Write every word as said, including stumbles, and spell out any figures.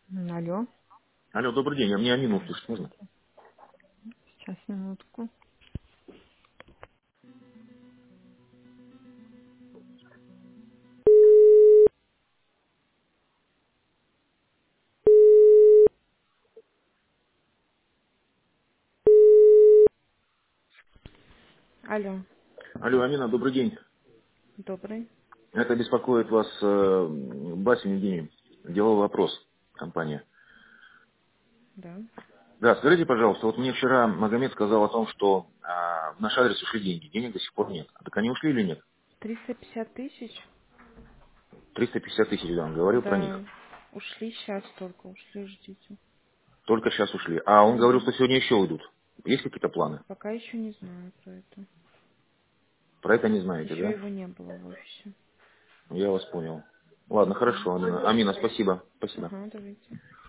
М, Алло, Алло, добрый день, а мне Амину услышать можно? здравствуйте. Сейчас, минутку. Алло, Алло, Амина, добрый день. добрый. Это беспокоит вас э, Басин Евгений. Деловой вопрос, компания. Да. Да, скажите, пожалуйста, вот мне вчера Магомед сказал о том, что а, в наш адрес ушли деньги. Денег до сих пор нет. А так они ушли или нет? Триста пятьдесят тысяч? триста пятьдесят тысяч, да, он говорил про них. Да. Ушли сейчас только, ушли, ждите. Только сейчас ушли. А он говорил, Мгм. что сегодня еще уйдут. Есть какие-то планы? Пока еще не знаю про это. Про это не знаете, Еще да? его не было в офисе. Я вас понял. Ладно, Мгм. хорошо, Амина. Амина, спасибо. Спасибо. Ага, давайте.